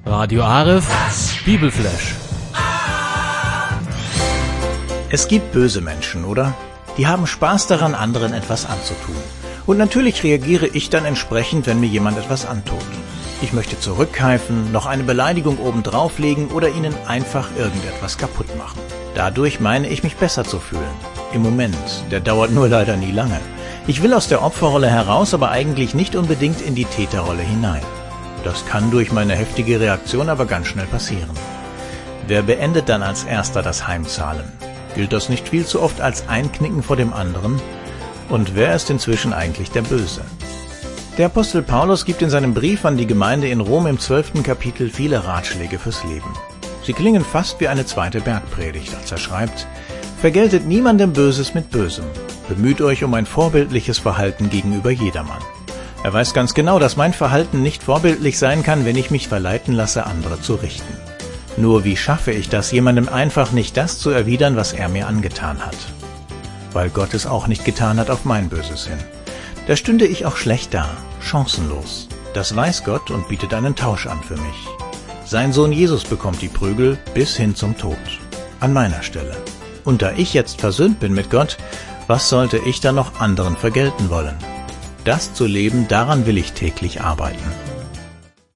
Radio Aref, Bibelflash. Es gibt böse Menschen, oder? Die haben Spaß daran, anderen etwas anzutun. Und natürlich reagiere ich dann entsprechend, wenn mir jemand etwas antut. Ich möchte zurückkeifen, noch eine Beleidigung obendrauf legen oder ihnen einfach irgendetwas kaputt machen. Dadurch meine ich mich besser zu fühlen. Im Moment, der dauert nur leider nie lange. Ich will aus der Opferrolle heraus, aber eigentlich nicht unbedingt in die Täterrolle hinein. Das kann durch meine heftige Reaktion aber ganz schnell passieren. Wer beendet dann als Erster das Heimzahlen? Gilt das nicht viel zu oft als Einknicken vor dem anderen? Und wer ist inzwischen eigentlich der Böse? Der Apostel Paulus gibt in seinem Brief an die Gemeinde in Rom im 12. Kapitel viele Ratschläge fürs Leben. Sie klingen fast wie eine zweite Bergpredigt, als er schreibt: Vergeltet niemandem Böses mit Bösem. Bemüht euch um ein vorbildliches Verhalten gegenüber jedermann. Er weiß ganz genau, dass mein Verhalten nicht vorbildlich sein kann, wenn ich mich verleiten lasse, andere zu richten. Nur wie schaffe ich das, jemandem einfach nicht das zu erwidern, was er mir angetan hat? Weil Gott es auch nicht getan hat auf mein Böses hin. Da stünde ich auch schlecht da, chancenlos. Das weiß Gott und bietet einen Tausch an für mich. Sein Sohn Jesus bekommt die Prügel bis hin zum Tod. An meiner Stelle. Und da ich jetzt versöhnt bin mit Gott, was sollte ich dann noch anderen vergelten wollen? Das zu leben, daran will ich täglich arbeiten.